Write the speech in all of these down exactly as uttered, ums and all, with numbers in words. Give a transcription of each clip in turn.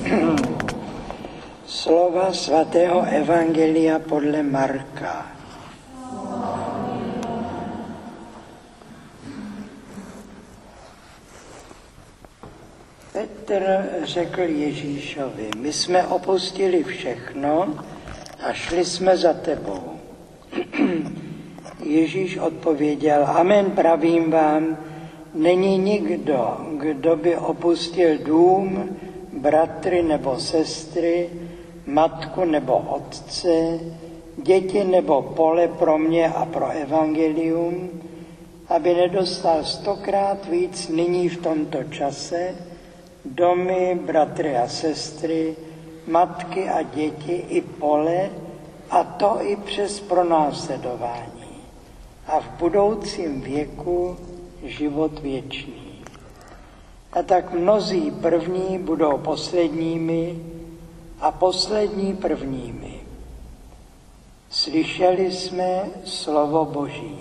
Slova svatého evangelia podle Marka. Petr řekl Ježíšovi: my jsme opustili všechno a šli jsme za tebou. Ježíš odpověděl: amen, pravím vám, není nikdo, kdo by opustil dům, bratry nebo sestry, matku nebo otce, děti nebo pole pro mě a pro evangelium, aby nedostal stokrát víc nyní v tomto čase, domy, bratry a sestry, matky a děti i pole, a to i přes pronásledování. A v budoucím věku život věčný. A tak mnozí první budou posledními a poslední prvními. Slyšeli jsme slovo Boží.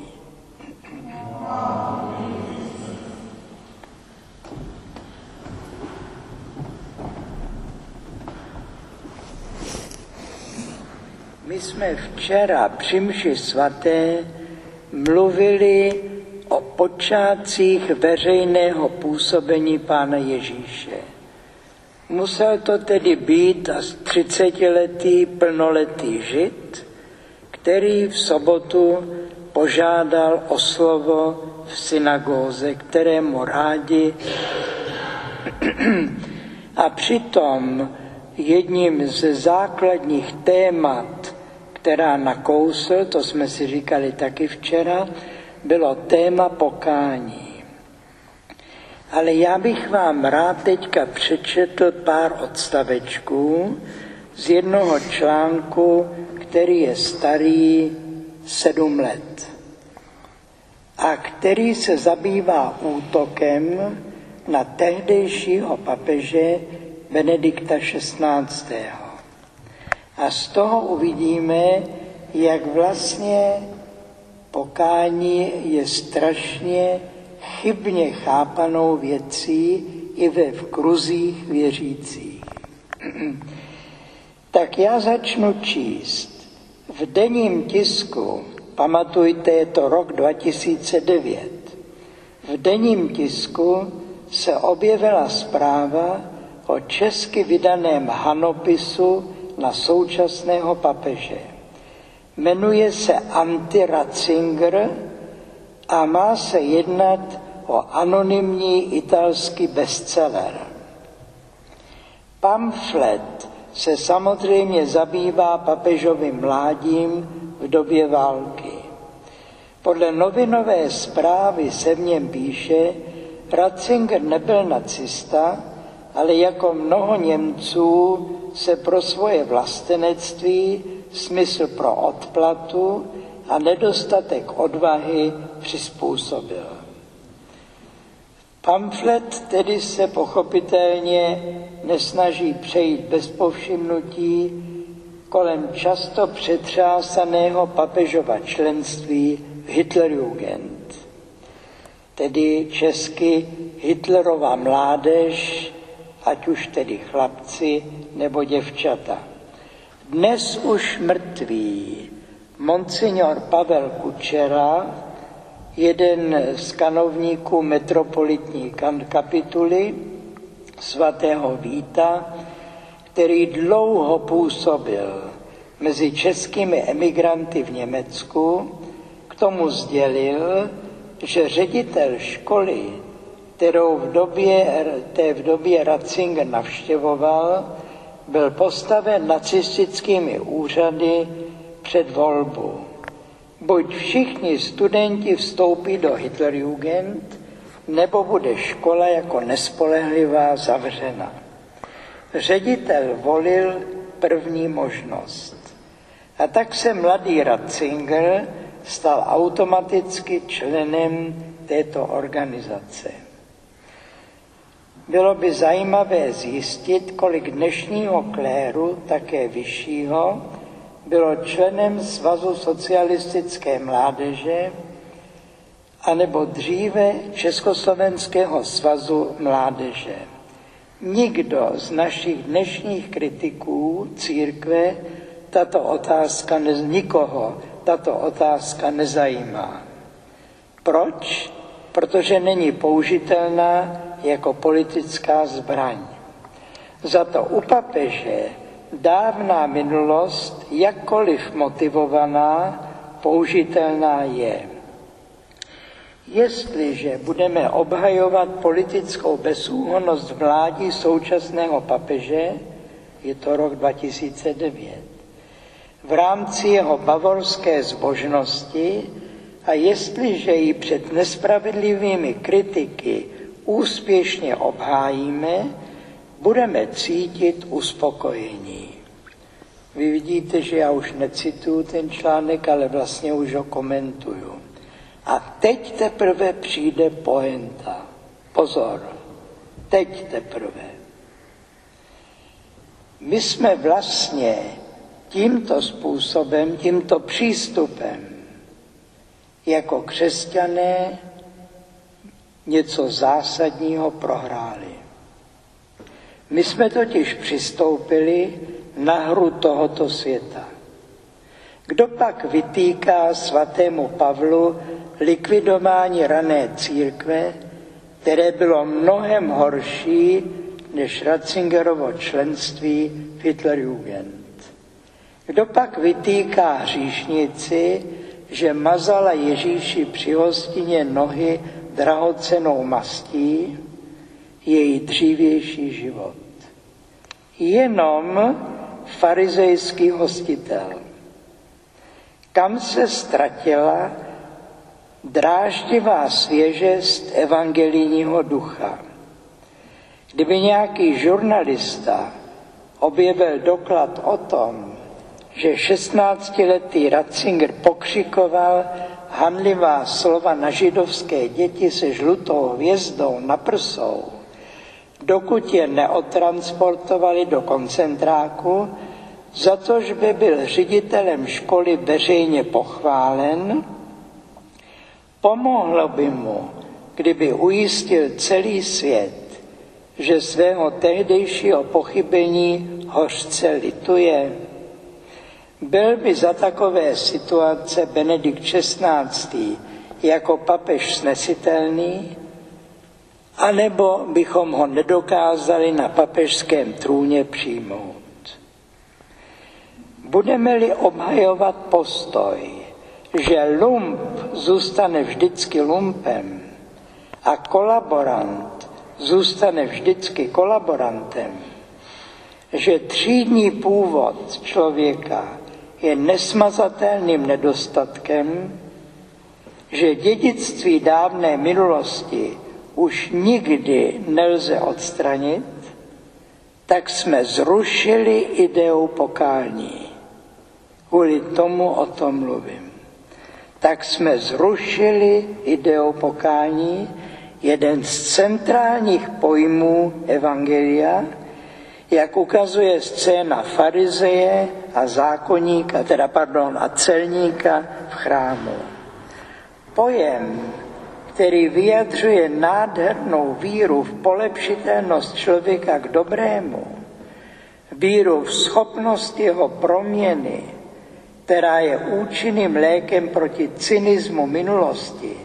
My jsme včera při mši svaté mluvili o počátcích veřejného působení Pána Ježíše. Musel to tedy být asi třicetiletý plnoletý Žid, který v sobotu požádal o slovo v synagóze, kterému rádi. A přitom jedním ze základních témat, která nakousl, to jsme si říkali taky včera, bylo téma pokání. Ale já bych vám rád teďka přečetl pár odstavečků z jednoho článku, který je starý sedm let a který se zabývá útokem na tehdejšího papeže Benedikta šestnáctého. A z toho uvidíme, jak vlastně pokání je strašně chybně chápanou věcí i ve v kruzích věřících. Tak já začnu číst. V denním tisku, pamatujte, je to rok dva tisíce devět, v denním tisku se objevila zpráva o česky vydaném hanopisu na současného papeže. Jmenuje se Anti-Ratzinger a má se jednat o anonymní italský bestseller. Pamflet se samozřejmě zabývá papežovým mládím v době války. Podle novinové zprávy se v něm píše, Ratzinger nebyl nacista, ale jako mnoho Němců se pro svoje vlastenectví, smysl pro odplatu a nedostatek odvahy přizpůsobil. Pamflet tedy se pochopitelně nesnaží přejít bez povšimnutí kolem často přetřásaného papežova členství v Hitlerjugend, tedy česky Hitlerova mládež, ať už tedy chlapci nebo děvčata. Dnes už mrtvý monsignor Pavel Kučera, jeden z kanovníků metropolitní kapituly svatého Víta, který dlouho působil mezi českými emigranty v Německu, k tomu sdělil, že ředitel školy, kterou v době, té v době Ratzinger navštěvoval, byl postaven nacistickými úřady před volbu. Buď všichni studenti vstoupí do Hitlerjugend, nebo bude škola jako nespolehlivá zavřena. Ředitel volil první možnost. A tak se mladý Ratzinger stal automaticky členem této organizace. Bylo by zajímavé zjistit, kolik dnešního kléru, také vyššího, bylo členem Svazu socialistické mládeže anebo dříve Československého svazu mládeže. Nikdo z našich dnešních kritiků církve tato otázka ne, nikoho tato otázka nezajímá. Proč? Protože není použitelná jako politická zbraň. Za to u papeže dávná minulost, jakkoliv motivovaná, použitelná je. Jestliže budeme obhajovat politickou bezúhonnost vlády současného papeže, je to rok dva tisíce devět, v rámci jeho bavorské zbožnosti, a jestliže ji před nespravedlivými kritiky úspěšně obhájíme, budeme cítit uspokojení. Vy vidíte, že já už necituju ten článek, ale vlastně už ho komentuju. A teď teprve přijde pointa. Pozor, teď teprve. My jsme vlastně tímto způsobem, tímto přístupem jako křesťané něco zásadního prohráli. My jsme totiž přistoupili na hru tohoto světa. Kdo pak vytýká svatému Pavlu likvidování rané církve, které bylo mnohem horší než Ratzingerovo členství v Hitlerjugend? Kdo pak vytýká hříšnici, že mazala Ježíši při hostině nohy drahocennou mastí, její dřívější život? Jenom farizejský hostitel. Kam se ztratila dráždivá svěžest evangelijního ducha? Kdyby nějaký žurnalista objevil doklad o tom, že šestnáctiletý Ratzinger pokřikoval hanlivá slova na židovské děti se žlutou hvězdou na prsou, dokud je neodtransportovali do koncentráku, za to, že by byl ředitelem školy veřejně pochválen, pomohlo by mu, kdyby ujistil celý svět, že svého tehdejšího pochybení hořce lituje. Byl by za takové situace Benedikt šestnáctý jako papež snesitelný, anebo bychom ho nedokázali na papežském trůně přijmout. Budeme-li obhajovat postoj, že lump zůstane vždycky lumpem a kolaborant zůstane vždycky kolaborantem, že třídní původ člověka je nesmazatelným nedostatkem, že dědictví dávné minulosti už nikdy nelze odstranit, tak jsme zrušili ideu pokání. Kvůli tomu o tom mluvím. Tak jsme zrušili ideu pokání, jeden z centrálních pojmů evangelia, jak ukazuje scéna farizeje a zákonníka, teda pardon, a celníka v chrámu. Pojem, který vyjadřuje nádhernou víru v polepšitelnost člověka k dobrému, víru v schopnost jeho proměny, která je účinným lékem proti cynismu minulosti,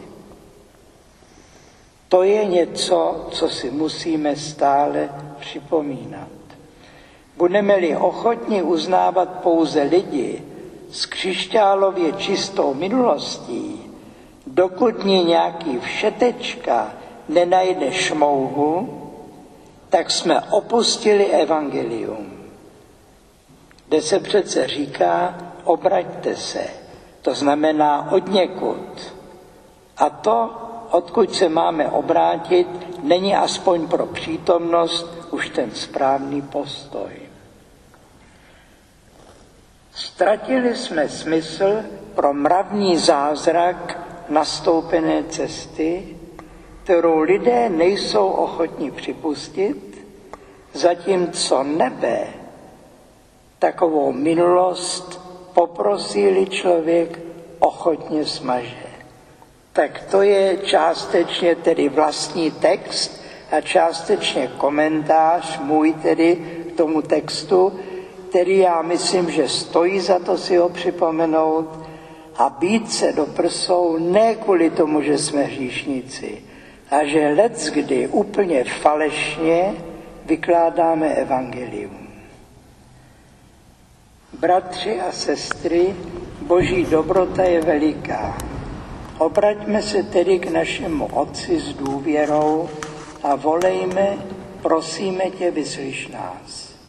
to je něco, co si musíme stále připomínat. Budeme-li ochotni uznávat pouze lidi s křišťálově čistou minulostí, dokud ní nějaký všetečka nenajde šmouhu, tak jsme opustili evangelium, kde se přece říká, obraťte se, to znamená odněkud. A to, odkud se máme obrátit, není aspoň pro přítomnost už ten správný postoj. Ztratili jsme smysl pro mravní zázrak nastoupené cesty, kterou lidé nejsou ochotni připustit, zatímco nebe takovou minulost poprosí-li člověk ochotně smaže. Tak to je částečně tedy vlastní text a částečně komentář můj tedy k tomu textu, který já myslím, že stojí za to si ho připomenout a bít se do prsou ne kvůli tomu, že jsme hříšníci, a že leckdy úplně falešně vykládáme evangelium. Bratři a sestry, Boží dobrota je veliká. Obraťme se tedy k našemu Otci s důvěrou a volejme, prosíme tě, vyslyš nás.